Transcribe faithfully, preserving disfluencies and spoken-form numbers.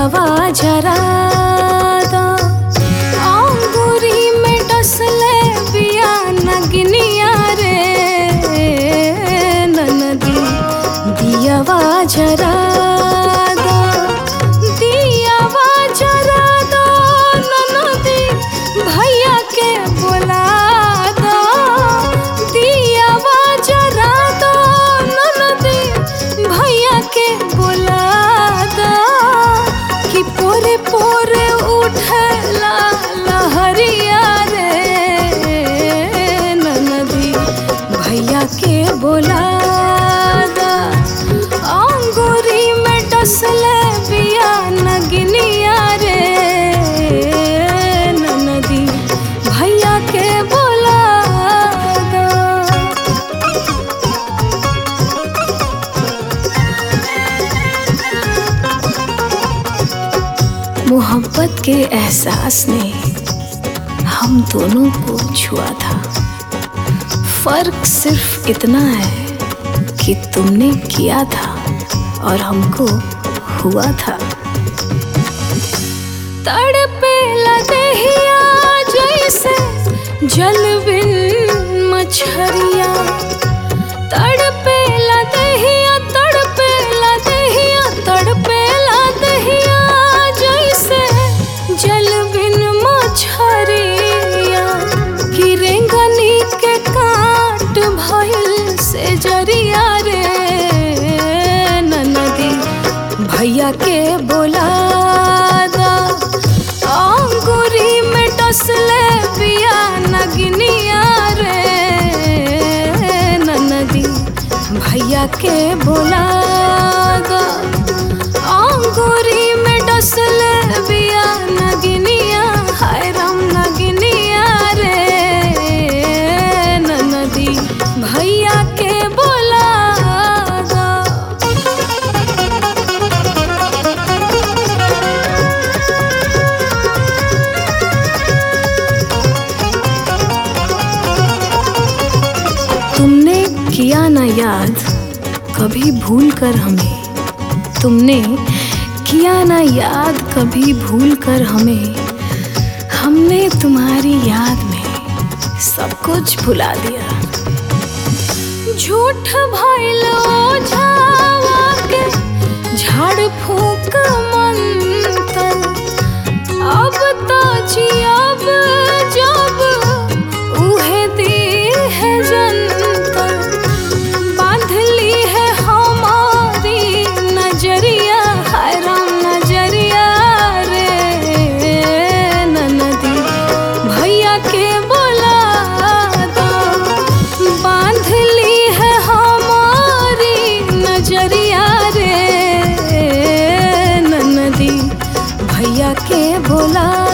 दियावा जरा दो अंगूरी में डसले बिया नगनिया रे ननदी दियावा जरा दो दियावा जरा दो ननदी भैया के बोला दो दियावा जरा दो ननदी भैया के बोला दो कि पोरे पोरे उठला लहरिया रे ननदी भैया के बोला दो अंगूरी में डसले बिया नगनिया रे ननदी भैया के बोला दो। मोहब्बत के एहसास ने हम दोनों को छुआ था। फर्क सिर्फ इतना है कि तुमने किया था और हमको हुआ था। तड़पे लदहिया जैसे जल बिन मछरिया तड़पे लदहिया तड़पे लदहिया तड़पे लदहिया जैसे जल बिन मछरिया कि रेंगनी के काट भइल से जरिया रे ननदी भैया के बोला दो अंगूरी में डसले बिया नगनिया रे ननदी भैया के बोला दो अंगूरी में डसले बिया नगनिया हाय राम नगनिया रे ननदी भैया के बोला दो। तुमने किया ना याद कभी भूल कर हमें तुमने किया ना याद कभी भूल कर हमें हमने तुम्हारी याद में सब कुछ भुला दिया। झूठ भइल ओझावा के झाड़ फूक मंतर अब तो जियब जब उहे दी है जंतर बांध ली है हमारी नजरिया हाय राम नजरिया रे ननदी भैया के बोला दो बांध ली है हमारी नजरिया रे ननदी भैया के बोला